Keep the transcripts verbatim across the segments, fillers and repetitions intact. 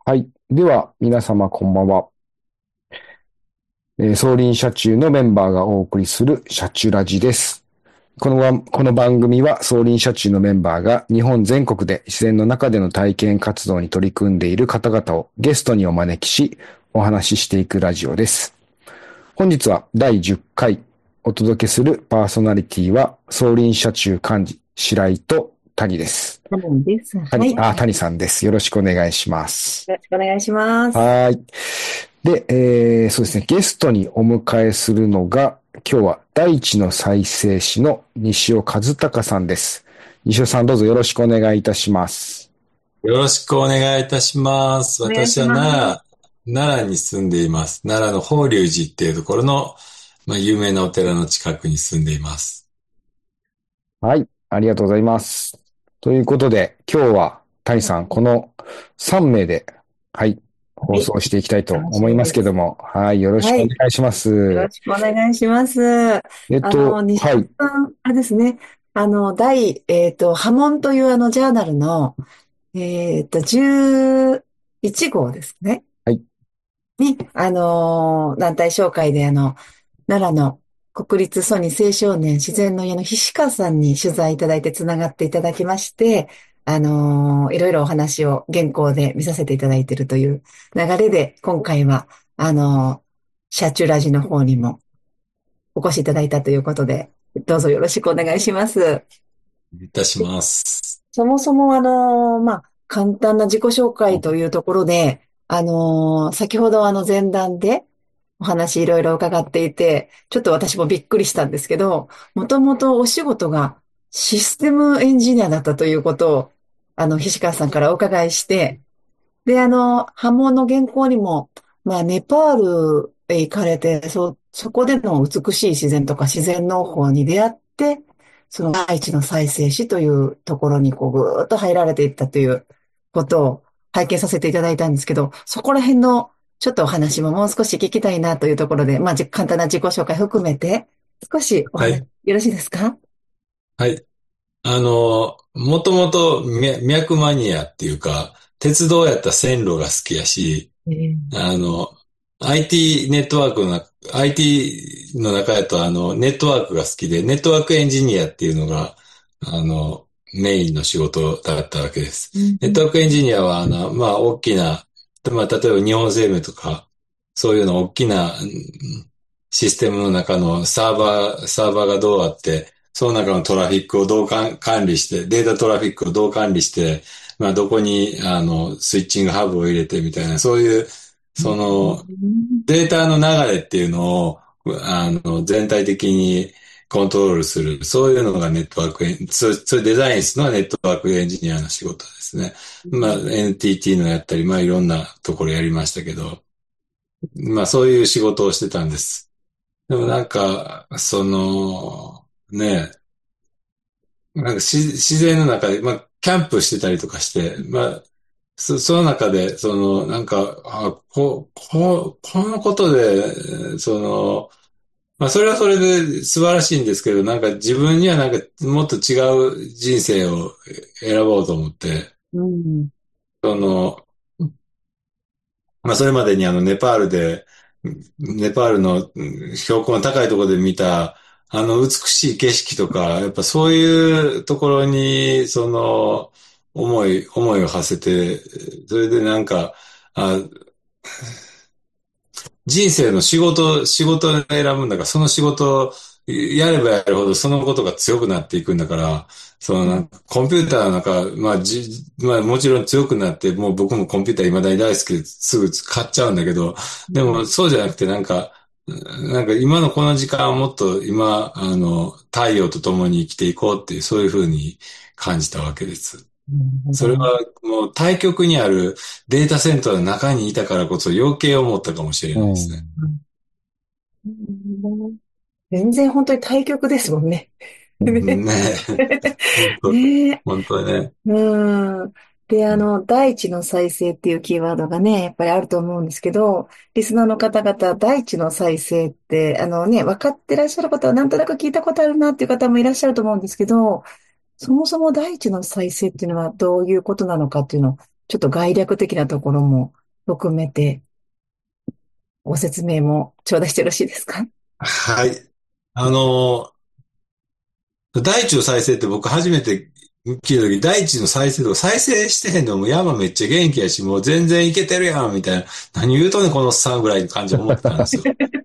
はい。では、皆様こんばんは。えー、総林社中のメンバーがお送りする社中ラジです。このわこの番組は総林社中のメンバーが日本全国で自然の中での体験活動に取り組んでいる方々をゲストにお招きし、お話ししていくラジオです。本日はだいじゅっかいお届けするパーソナリティは総林社中幹事白井と谷です。 そうです。はい。 谷、 よあ、谷さんです。よろしくお願いします。 ろしくお願いします。 はい。で、えー、そうですね、ゲストにお迎えするのが、今日は大地の再生師の西尾和孝さんです。西尾さんどうぞよろしくお願いいたします。 よろしくお願いいたします。 お願いし私はます。 奈良、奈良に住んでいます。奈良の法隆寺っていうところの、まあ、有名なお寺の近くに住んでいます。 はい、ありがとうございます。ということで、今日は谷さん、このさん名で、はい、放はい。 送していきたいと楽し思いますみです。 けども、はい、よろしくおはい。 願いします。 よろしくお願いします。 えっあの、 と、 西はい、 尾さん、あれですね。あの、第、えっと、波紋というあの、ジャーナルの、えっと、じゅういち号ですね。 はい、 に、あの、団体紹介であの、奈良の国立蘇ニ青少年自然の家の菱川さんに取材いただいてつながっていただきまして、あのーいろいろお話を原稿で見させていただいているという流れで、今回は、あのー社中ラジの方にもお越しいただいたということで、どうぞよろしくお願いします。 いたします。 そもそもあのーまあ、簡単な自己紹介というところで、あのー先ほどあの前段でお話いろいろ伺っていて、ちょっと私もびっくりしたんですけど、もともとお仕事がシステムエンジニアだったということを、あの、菱川さんからお伺いして、で、あの、波紋の原稿にも、まあ、ネパールへ行かれて、そ、そこでの美しい自然とか自然農法に出会って、その大地の再生史というところにこうぐーっと入られていったということを拝見させていただいたんですけど、そこら辺のちょっとお話ももう少し聞きたいなというところで、まあ、じ簡単な自己紹介含めて、少しお話、 はい。 よろしいですか？ はい。あの、もともと脈脈マニアっていうか、鉄道やったら線路が好きやし、 えーあの、アイティー ネットワークの中、アイティー の中やとあの、ネットワークが好きで、ネットワークエンジニアっていうのが、あの、メインの仕事だったわけです。 うんうんネットワークエンジニアは、あの、まあ、大きな、まあ、例えば日本生命とか、そういうの大きなうんシステムの中のサーバー、サーバーがどうあって、その中のトラフィックをどうか管理して、データトラフィックをどう管理して、まあ、どこに、あの、スイッチングハブを入れてみたいな、そういう、その、データの流れっていうのを、あの、全体的にコントロールする。そういうのがネットワークエン、そう、そういうデザインするのはネットワークエンジニアの仕事ですね。まあ、エヌティーティー のやったり、まあ、いろんなところやりましたけど、まあ、そういう仕事をしてたんです。でもなんか、その、ね、なんかし自然の中で、まあ、キャンプしてたりとかして、まあ、そ、その中で、その、なんか、あ、こ、こ、このことで、その、まあ、それはそれで素晴らしいんですけど、なんか自分にはなんかもっと違う人生を選ぼうと思って、 うん。 その、まあ、それまでにあの、ネパールで、ネパールのうん標高の高いところで見た、あの美しい景色とか、やっぱそういうところに、その、思い、思いを馳せて、それでなんか、あ、人生の仕事、仕事を選ぶんだから、その仕事をやればやるほどそのことが強くなっていくんだから、そのなんかコンピューターなんか、まあじ、まあもちろん強くなって、もう僕もコンピューター未だに大好きですぐ買っちゃうんだけど、でもそうじゃなくてなんか、なんか今のこの時間をもっと今、あの、太陽と共に生きていこうっていう、そういうふうに感じたわけです。 なるほそれど。 はもう対極にあるデータセンターの中にいたからこそ余計思ったかもしれうないですね。 ん。 うん全然本当に対極ですもんね。ねねえ。本当、 ねえ。 本当ね。 うん。で、あの、大地の再生っていうキーワードがね、やっぱりあると思うんですけど、リスナーの方々、大地の再生って、あのね、分かってらっしゃる方はなんとなく聞いたことあるなっていう方もいらっしゃると思うんですけど、そもそも大地の再生っていうのはどういうことなのかっていうのをちょっと概略的なところも含めてご説明も頂戴してよろしいですか？ はい。あの、大地の再生って僕初めて聞いた時、大地の再生とか再生してへんのも山めっちゃ元気やし、もう全然いけてるやん、みたいな。何言うとんねん、このおっさんぐらいの感じで思ってたんですよ。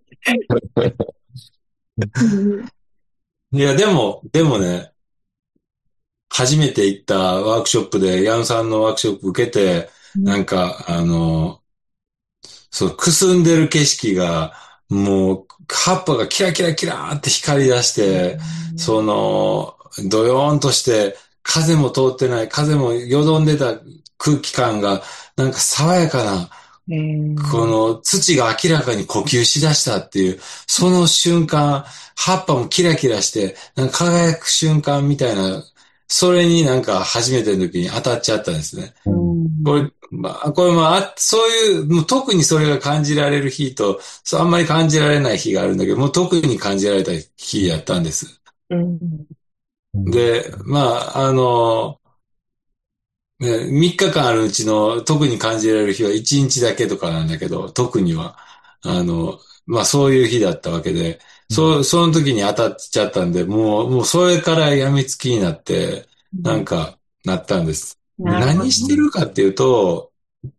うん。 いや、でも、でもね、初めて行ったワークショップで、矢野さんのワークショップ受けて、なんか、あの、そう、くすんでる景色が、もう、葉っぱがキラキラキラーって光り出しうて、そん。 の、ドヨーンとして、風も通ってない、風もよどんでた空気感が、なんか爽やかな、 えー、 この土が明らかに呼吸しだしたっていう、その瞬間、葉っぱもキラキラして、なんか輝く瞬間みたいな、それになんか初めての時に当たっちゃったんですね。 うこん。 れ、まあ、これもあ、そういう、もう特にそれが感じられる日と、そうあんまり感じられない日があるんだけど、もう特に感じられた日やったんです。 うん。 で、まあ、あの、ね、みっかかんあるうちの特に感じられる日はいちにちだけとかなんだけど、特には、あの、まあそういう日だったわけで、そう、その時に当たっちゃったんで、もう、もうそれから病みつきになって、 うん。 なんか、なったんです。で、 なるほど。 何してるかっていうと、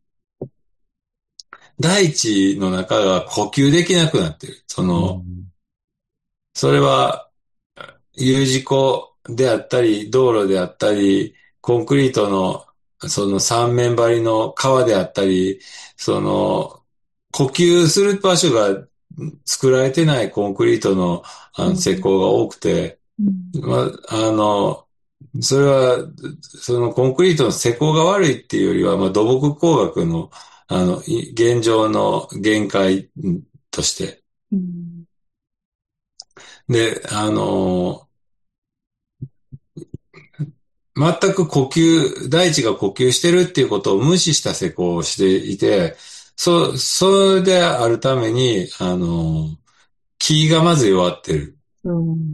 大地の中が呼吸できなくなってる。その、それは、U 字工であったり、道路であったり、コンクリートの、その三面張りの川であったり、その、呼吸する場所が作られてないコンクリートの、あの施うん。 工が多くて、 うん。 まあ、あの、それは、そのコンクリートの施工が悪いっていうよりは、まあ、土木工学の、あの、い現状の限界として。 うん。 で、あの、全く呼吸、大地が呼吸してるっていうことを無視した施工をしていて、そ、それであるために、あの、木がまず弱ってる。 うん。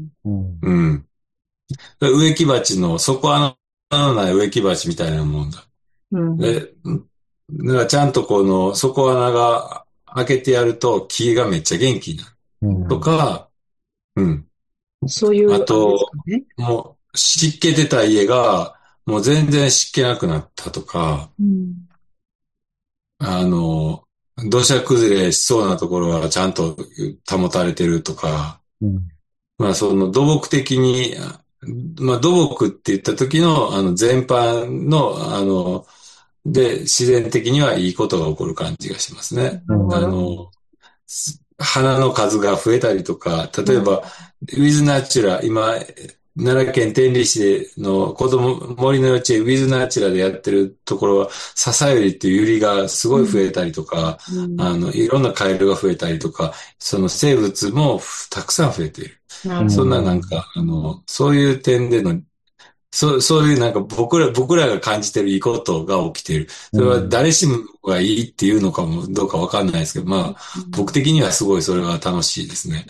うん。植木鉢の底穴のない植木鉢みたいなもんだ。 うん。 で、だからちゃんとこの底穴が開けてやると木がめっちゃ元気になる。とか、うん。 そういう、あれですあと、 かね。 もう湿気出た家がもう全然湿気なくなったとか、 うん。 あの、土砂崩れしそうなところはちゃんと保たれてるとか、まあその土木的に、まあ土木って言った時のあの全般のあの、で自然的にはいいことが起こる感じがしますね。 なるほど。 あの、花の数が増えたりとか、 うん。 例えば、ウィズナチュラ、今、奈良県天理市の子供、森の幼稚園、ウィズナチュラでやってるところは、笹百合っていうユリがすごい増えたりとか、 うん。 あの、いろんなカエルが増えたりとか、その生物もたくさん増えている。 なるほど。 そんななんか、あの、そういう点でのそう、そういうなんか僕ら、僕らが感じてるいいことが起きている。それは誰しもがいいっていうのかもどうかわかんないですけど、まあ、 うん。 僕的にはすごいそれは楽しいですね。 うん、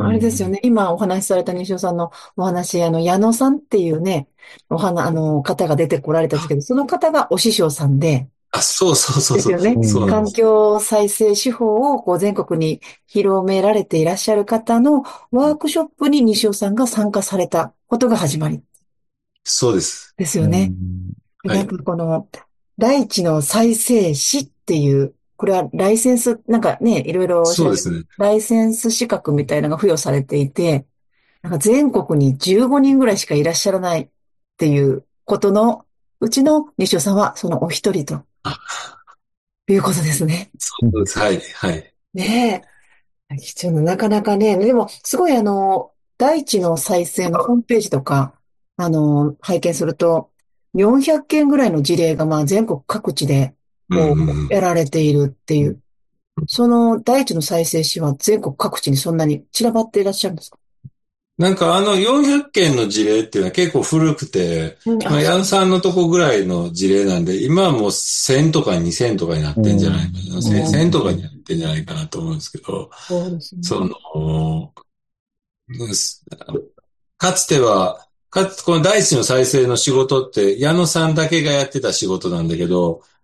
あれですよね。今お話しされた西尾さんのお話、あの、矢野さんっていうね、お話、あの、方が出てこられたんですけど、その方がお師匠さんで、 あ、そうそうそうそう。 ですよね。環そうなんです。 境再生手法をこう全国に広められていらっしゃる方のワークショップに西尾さんが参加されたことが始まりそうです。 ですよね。でなんかはい。 この、大地の再生士っていう、これはライセンス、なんかね、いろいろ調べる、 そうですね。 ライセンス資格みたいなのが付与されていて、なんか全国にじゅうごにんぐらいしかいらっしゃらないっていうことのうちの西尾さんはそのお一人とあ、 いうことですね。 そうです。はい。はい。 ねえ。貴重な、なかなかね、でも、すごいあの、大地の再生のホームページとか、あの、拝見すると、よんひゃっけんぐらいの事例が、まあ、全国各地で、 うんこう、 うんうん。 やられているっていう。その大地の再生士は全国各地にそんなに散らばっていらっしゃるんですか？ なんかあのよんひゃっけんの事例っていうのは結構古くて、 うん。あ、 まあ、 そヤンさんのとこぐらいの事例なんで、今はもうせんとかにせんとかになってんじゃないかな。せん、 う。 とかになってんじゃないかなと思うんですけど、 そうですね。 その、うんすかつては、かつ、この大地の再生の仕事って、矢野さんだけがやってた仕事なんだけど、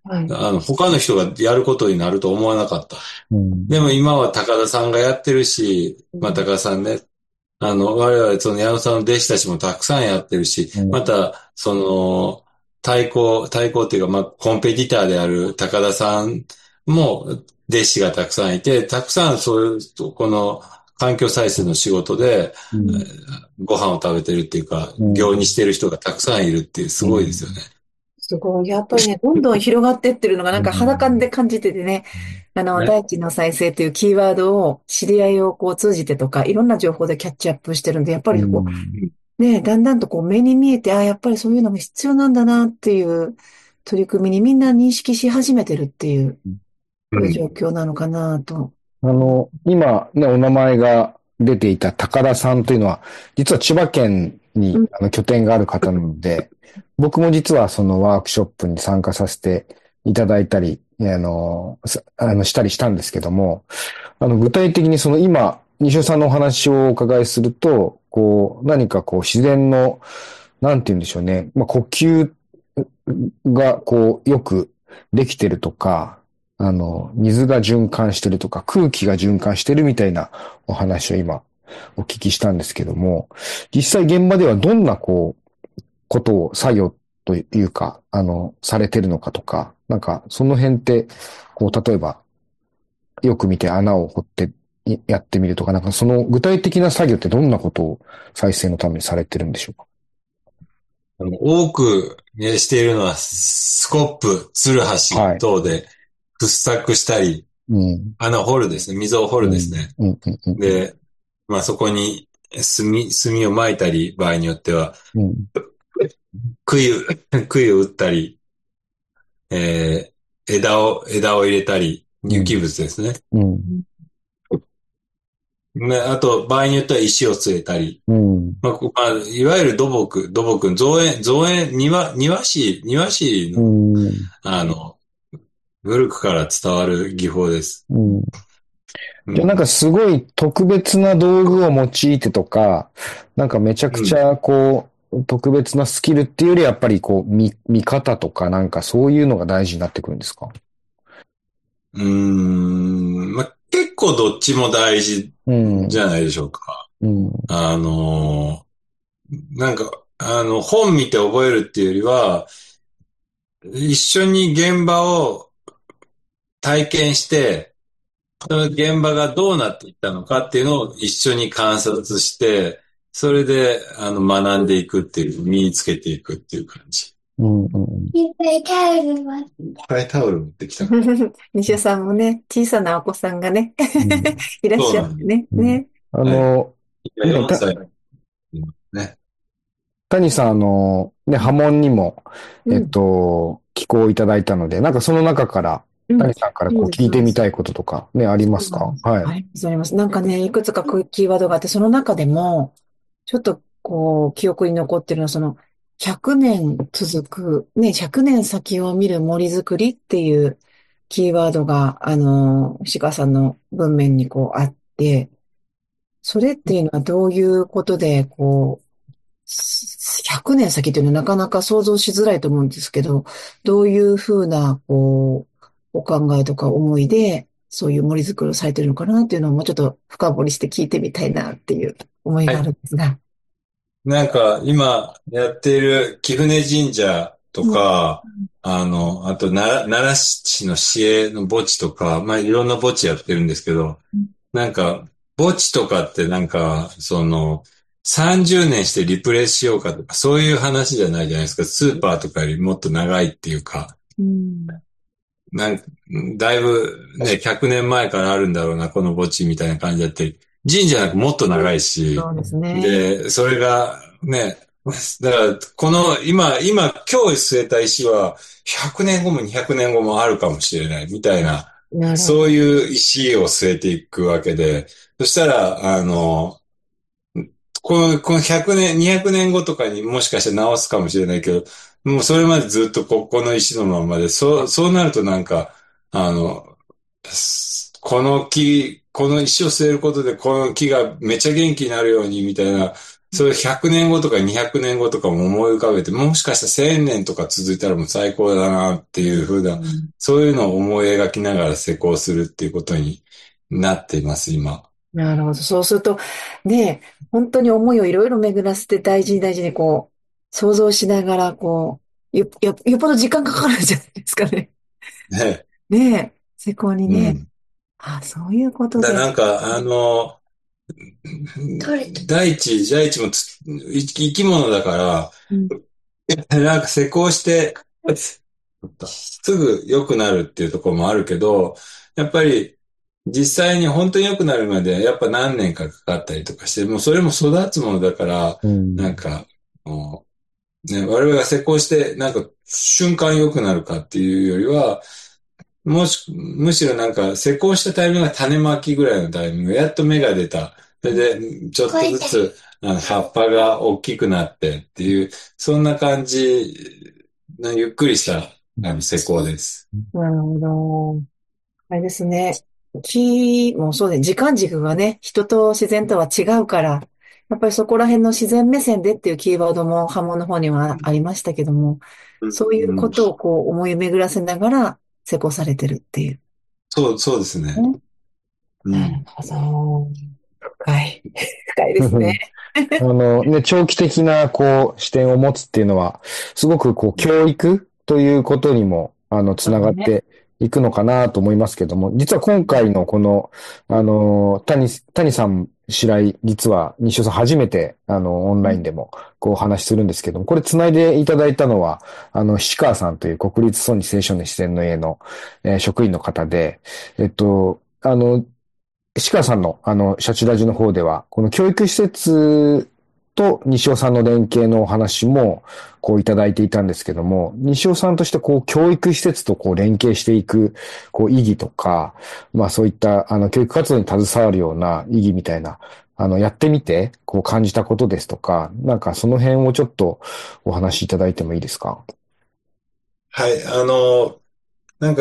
はい。 あの、他の人がやることになると思わなかった。 うん。 でも今は高田さんがやってるし、まあうん。 高田さんね、あの、我々その矢野さんの弟子たちもたくさんやってるし、 うん。 また、その、対抗、対抗っていうか、まあ、コンペティターである高田さんも弟子がたくさんいて、たくさんそういう、この環境再生の仕事で、 うん。 ご飯を食べてるっていうか、 うん。 行にしてる人がたくさんいるっていう、すうん。 ごいですよね。 すごい。やっぱりね、どんどん広がってってるのがなんか肌感で感じててね、あの、 ね。 大地の再生というキーワードを知り合いをこう通じてとか、いろんな情報でキャッチアップしてるんで、やっぱうりこん。 う、ね、だんだんとこう目に見えて、あ、やっぱりそういうのが必要なんだなっていう取り組みにみんな認識し始めてるっていううん。 状況なのかなと。 あの、今ね、お名前が出ていた高田さんというのは、実は千葉県にうん、 あの拠点がある方なので、僕も実はそのワークショップに参加させていただいたり、あの、さあの、したりしたんですけども、あの、具体的にその今、西尾さんのお話をお伺いすると、こう、何かこう自然の、なんて言うんでしょうね、まあ、呼吸がこう、よくできてるとか、あの、水が循環してるとか、空気が循環してるみたいなお話を今お聞きしたんですけども、実際現場ではどんなこう、ことを作業というか、あの、されてるのかとか、なんかその辺って、こう、例えばよく見て穴を掘ってやってみるとか、なんかその具体的な作業ってどんなことを再生のためにされてるんでしょうか？ あの多く、ね、しているのは、スコップ、ツルハシはい。 等で掘削したり、 うん。 穴を掘るですね。溝を掘るうん。 ですね。 うん。うん。うん。 で、まあそこに炭、炭を撒いたり、場合によっては、 うん。 杭を、杭を打ったり、えー、枝を、枝を入れたり、有機うん。 物ですね。 うん。 ね、あと、場合によっては石を据えたり、 うん。 まあ、こまあ、いわゆる土木、土木、造園、造園、庭、庭師、庭師うの、 ん。 あの、古くから伝わる技法です。 うん。じゃあなんうん。 かすごい特別な道具を用いてとか、なんかめちゃくうん。 ちゃこう、特別なスキルっていうよりやっぱりこう、見、見方とかなんかそういうのが大事になってくるんですか？ うーん。まあ、結構どっちも大事うん。 じゃないでしょうか。 うん。 あの、なんか、あの、本見て覚えるっていうよりは、一緒に現場を体験して、その現場がどうなっていったのかっていうのを一緒に観察して、それで、あの、学んでいくっていう、身につけていくっていう感じ。 うん。うん。 いっぱいタオル持っていっぱいタオル持ってきた。 西尾さんもね、小さなお子さんがね、 うん。 いらっしゃそうなんです。 ってね、 うん。 ね。 あはい。 の、 今ね、た、 よんさいね。 谷さん、あの、ね、波紋にも、えっうん、 と、寄稿いただいたので、なんかその中から、 うん。 谷さんからそうです、 こう聞いそうです。 てみたいこととか、ね、ありまそうすなんです。 か？はい。 ありがとうございます。なんかね、いくつかキーワードがあって、その中でも、ちょっとこう、記憶に残ってるのは、その、ひゃくねん続く、ね、ひゃくねん先を見る森づくりっていうキーワードが、あの、石川さんの文面にこうあって、それっていうのはどういうことで、こう、ひゃくねん先っていうのはなかなか想像しづらいと思うんですけど、どういうふうな、こう、お考えとか思いで、そういう森づくりをされてるのかなっていうのをもうちょっと深掘りして聞いてみたいなっていう思いがあるんはい。 ですが。 なんか、今やっている貴船神社とうん。 か、あの、あと、な奈良市の市営の墓地とか、まあ、いろんな墓地やってるんですけど、なんか、墓地とかってなんか、その、さんじゅうねんしてリプレイしようかとか、そういう話じゃないじゃないですか。スーパーとかよりもっと長いっていうか、 うん。 なんか、だいぶね、ひゃくねんまえからあるんだろうな、この墓地みたいな感じだったり、神社なんかもっと長いし、 そうですね。 で、それがね、だから、この今、今、今日据えた石は、ひゃくねんごもにひゃくねんごもあるかもしれないみたいな、 なるほど。 そういう石を据えていくわけで、そしたら、あの、この、このひゃくねん、にひゃくねんごとかにもしかしたら直すかもしれないけど、もうそれまでずっとここの石のままで、そう、そうなるとなんか、あの、この木、この石を据えることでこの木がめっちゃ元気になるようにみたいな、 それひゃくねんごとかにひゃくねんごとかも思い浮かべて、もしかしたらせんねんとか続いたらもう最高だなっていうふうな、 うん。 そういうのを思い描きながら施工するっていうことになっています、今。 なるほど。そうすると、ね、本当に思いをいろいろ巡らせて大事に大事にこう、想像しながら、こう、よ、よ、よっぽど時間かかるんじゃないですかね。 ね。 ねえ、施工にね。 うん。 あ、そういうことだ、 で。 なんか、あの、大地、大地もつ生き生き物だかうん。 ら、なんか施工して、すぐ良くなるっていうところもあるけど、やっぱり実際に本当に良くなるまでやっぱ何年かかかったりとかして、もうそれも育つものだから、 うん。 なんか、もうね、我々が施工してなんか瞬間良くなるかっていうよりは、もし、むしろなんか施工したタイミングが種まきぐらいのタイミング、やっと芽が出た。それで、ちょっとずつあの葉っぱが大きくなってっていう、そんな感じのゆっくりしたあの施工です。 なるほど。あれですね。木もそうで、時間軸がね、人と自然とは違うから、やっぱりそこら辺の自然目線でっていうキーワードも波紋の方にはありましたけども、そういううん、 ことをこう思い巡らせながら施工されてるっていう。 そう、そうですね。 ね。なるうん。 ほど。深い。深いですね。 あのね、長期的なこう視点を持つっていうのは、すごくこう教育ということにも、あの、つそうね。 ながっていくのかなと思いますけども、実は今回のこの、あの、谷、谷さん、白井、実は西尾さん初めて、あの、オンラインでもこうお話しするんですけども、これ繋いでいただいたのは、あの、菱川さんという国立村西青少年自然の家の、えー職員の方で、えっと、あの、石川さんの、あの、シャチラジの方では、この教育施設と西尾さんの連携のお話も、こういただいていたんですけども、西尾さんとしてこう、教育施設とこう、連携していく、こう、意義とか、まあそういった、あの、教育活動に携わるような意義みたいな、あの、やってみて、こう感じたことですとか、なんかその辺をちょっとお話しいただいてもいいですか？ はい、あの、なんか、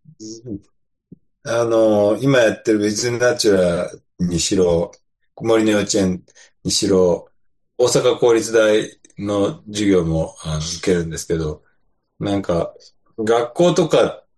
あの、今やってるウィズナチュラにしろ、森の幼稚園にしろ、大阪公立大の授業もあの受けるんですけど、なんか、学校とかって、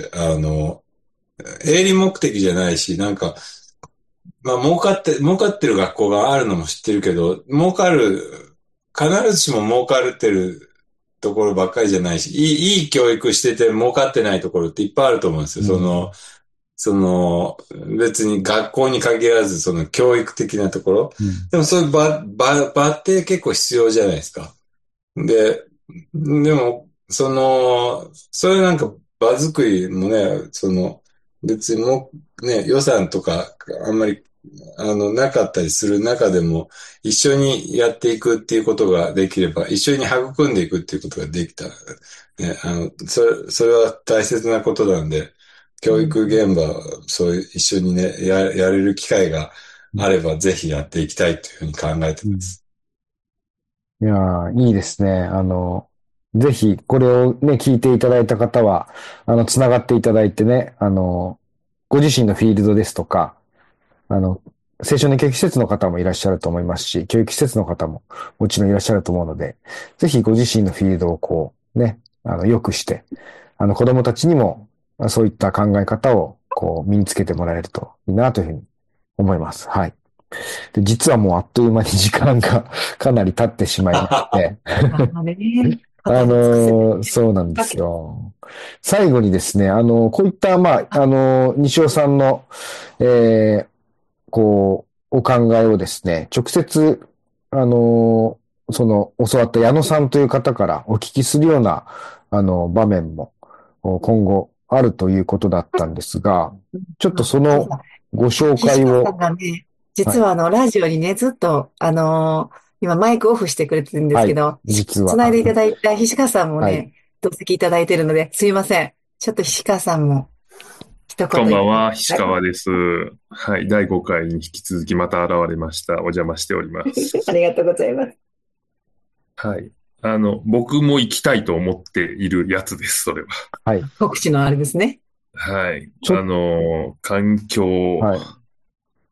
あの、営利目的じゃないし、なんか、まあ、儲かって、儲かってる学校があるのも知ってるけど、儲かる、必ずしも儲かってるところばっかりじゃないし、いい、いい教育してて儲かってないところっていっぱいあると思うんですよ。 うん。 その、その、別に学校に限らず、その教育的なところ。 うん。 でもそういう場、場、場って結構必要じゃないですか。で、でも、その、そういうなんか場作りもね、その、別にもうね、予算とかあんまり、あの、なかったりする中でも、一緒にやっていくっていうことができれば、一緒に育んでいくっていうことができたら、ね、あの、それ、それは大切なことなんで、教育現場、そういう一緒にね、や、やれる機会があれば、ぜひやっていきたいというふうに考えてうん。 ます。 いやー、いいですね。あの、ぜひ、これをね、聞いていただいた方は、あの、つながっていただいてね、あの、ご自身のフィールドですとか、あの、青少年教育施設の方もいらっしゃると思いますし、教育施設の方ももちろんいらっしゃると思うので、ぜひご自身のフィールドをこう、ね、あの、良くして、あの、子供たちにも、そういった考え方を、こう、身につけてもらえるといいなというふうに思います。はい。で、実はもうあっという間に時間がかなり経ってしまいまして、 ああね、 あ語り尽くせてのーそうなんでわけ。 すよ。最後にですね、あのーこういった、まあ、 あ、 あのー西尾さんの、えーこう、お考えをですね、直接、あのーその、教わった矢野さんという方からお聞きするような、あの、場面も、お今後あるということだったんですが、ちょっとあ、 そのそうだ。 ご紹菱川さん介を、 がね、 はい、 実はあの、ラジオにね、ずっと、あのー今マイクオフしてくれてるんですはい、 けど、し実は、 つないでいただいた菱川さんもはい。 ね、同席いただいてるので、すいません。ちょっと菱川さんも一言いただきこんばんは、菱たい。 川です。はい、だいごかいに引き続きまた現れました。お邪魔しておりまあす。 りがとうございます。 はい。あの、僕も行きたいと思っているやつです、それは。 はい。 告知のあれですね。 はい。 ちょっあの、環境はい。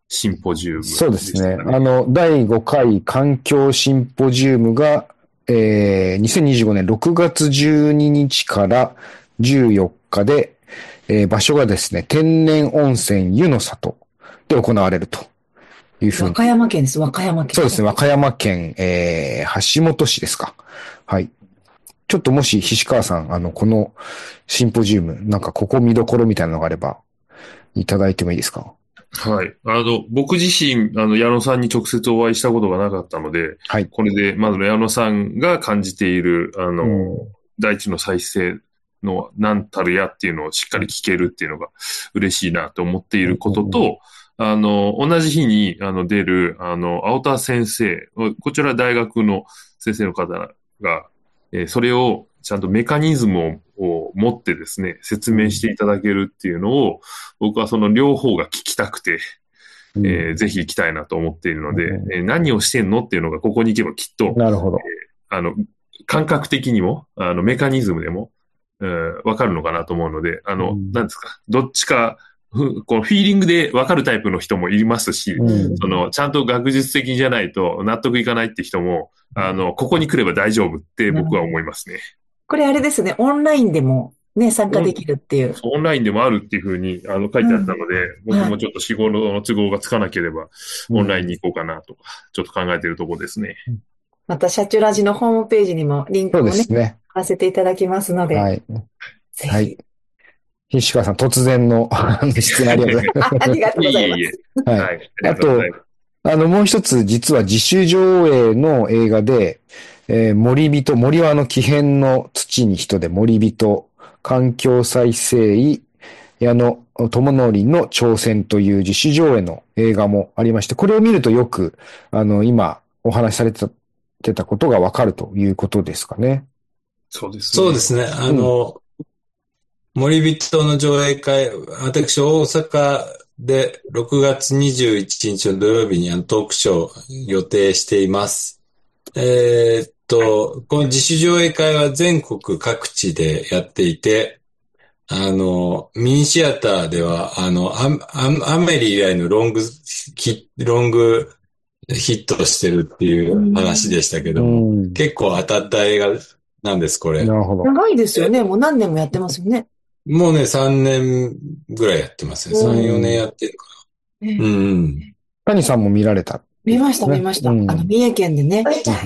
シンポジウム、 そうですね。あの、だいごかい環境シンポジウムが、えー、にせんにじゅうごねんろくがつじゅうににちからじゅうよっかで、えー、場所がですね、天然温泉湯の里で行われるというふうに。 和歌山県です、和歌山県。 そうですね、和歌山県、えー、橋本市ですか。はい。ちょっともし、菱川さん、あの、このシンポジウム、なんかここ見どころみたいなのがあれば、いただいてもいいですか？ はい。あの、僕自身、あの、矢野さんに直接お会いしたことがなかったので、 はい。 これで、まず矢野さんが感じている、あの、 うん大地の再生の何たるやっていうのをしっかり聞けるっていうのが嬉しいなと思っていることと、あの、同じ日に、あの、出る、あの、青田先生、こちら大学の先生の方が、えーそれをちゃんとメカニズムを、を持ってですね、説明していただけるっていうのを、僕はその両方が聞きたくて、 うんえーぜひ行きたいなと思っているので、 うんえー何をしてんのっていうのがここに行けばきっと、 なるほど。 あの、感覚的にも、あの、メカニズムでも、えーわかるのかなと思うので、あの、 うんなんですか、どっちか、ふこのフィーリングでわかるタイプの人もいますし、 うんその、ちゃんと学術的じゃないと納得いかないって人も、あの、ここに来れば大丈夫って僕は思いますね。 これあれですね、オンラインでもね、参加できるっていう。 オンラインでもあるっていうふうにあの書いてあったので、 うん僕もちょっと仕事の都合がつかなければ、 うんオンラインに行こうかなとか、ちょっと考えているところですね。 また、社長ラジのホームページにもリンクそうをね、 ですね。 貼らせていただきますので、 はい。 ぜひ。 はい。菱川さん、突然のあの質問ありがとうございあ、ありがとうございます。 いえいえいえ。 ます。はい。 はい。ありがとうございます。 あの、もう一つ、実は自主上映の映画で、えー森人、森はあの、木偏の土に人で森人、環境再生医、矢野智則の挑戦という自主上映の映画もありまして、これを見るとよく、あの、今お話しされてた、てたことがわかるということですかね。 そうですね。 そうですね。あの、森人の上映会、私大阪でろくがつにじゅういちにちの土曜日にあのトークショーを予定しています。えーっと、この自主上映会は全国各地でやっていて、あの、ミニシアターでは、あの、アアアメリ以来のロングヒ、ロングヒットしてるっていう話でしたけども、 うん結構当たった映画なんです、これ。 なるほど。 長いですよね。もう何年もやってますよね。 もうね、さんねんぐらいやってますね。さん、よねんやってるかねな。うんうん。 谷さんも見られた。 見ました、見ました。あうんの、三重県でね。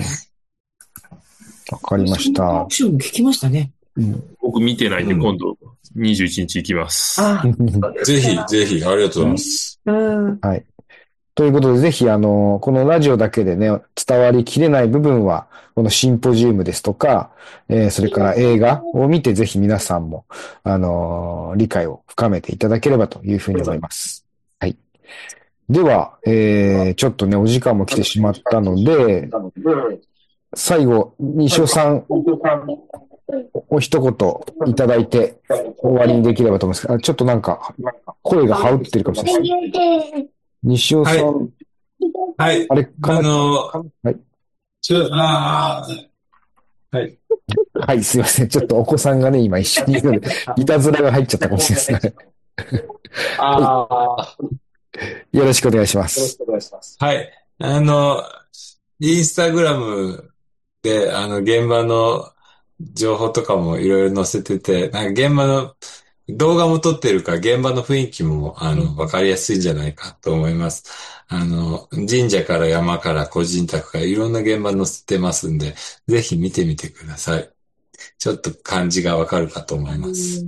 わかりました。 オプションも聞きましたね。 僕見てないんで、 うん今度にじゅういちにち行きます。 あぜひ、ぜひ、ありがとうございます。 あ、うん。 はい。ということで、ぜひ、あの、このラジオだけでね、伝わりきれない部分は、このシンポジウムですとか、えーそれから映画を見て、ぜひ皆さんも、あのー理解を深めていただければというふうに思います。はい。では、えー、ちょっとね、お時間も来てしまったので、最後、西尾さん、おお一言いただいて終わりにできればと思います。あちょっとなんか、声が羽織ってるかもしれないです。西尾さん、 はいはい。 あれかなあの、 はい。 ちょ、あーはい。 はい、すいません。ちょっとお子さんがね、今一緒にいるので、いたずらが入っちゃったかもしれないですね。 ああ、 よろしくお願いします。 はい。あの、インスタグラムで、あの、現場の情報とかもいろいろ載せてて、なんか現場の動画も撮ってるから現場の雰囲気も、あの、わかりやすいんじゃないかと思います。あの、神社から山から個人宅からいろんな現場載せてますんで、ぜひ見てみてください。ちょっと感じがわかるかと思います。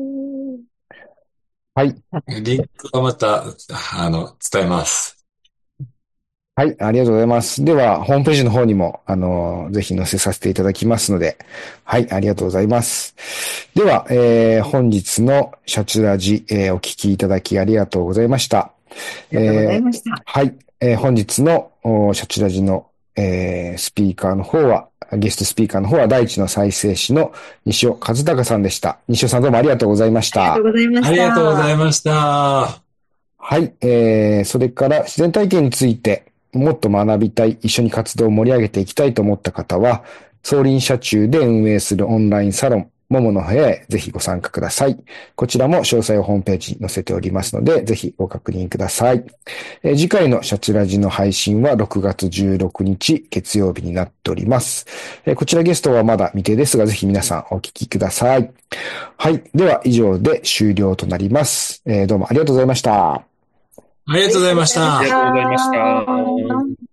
はい。 リンクはまた、あの、伝えます。 はい、ありがとうございます。では、ホームページの方にも、あの、ぜひ載せさせていただきますので、はい、ありがとうございます。では、えー、本日のシャチラジ、えー、お聞きいただきありがとうございました。 ありがとうございました。 はい、えー、本日のおシャチラジの、えー、スピーカーの方は、ゲストスピーカーの方は、大地の再生師の西尾和孝さんでした。西尾さんどうもありがとうございました。 ありがとうございました。 ありがとうございました。 はい、えー、それから自然体験についてもっと学びたい、一緒に活動を盛り上げていきたいと思った方は、総林社中で運営するオンラインサロン、 桃の部屋へぜひご参加ください。こちらも詳細をホームページに載せておりますので、ぜひご確認ください。えー次回のシャチラジの配信はろくがつじゅうろくにち月曜日になっております。えーこちらゲストはまだ未定ですが、ぜひ皆さんお聞きください。はい。では以上で終了となります。えーどうもありがとうございました。 ありがとうございました。 ありがとうございました。 あー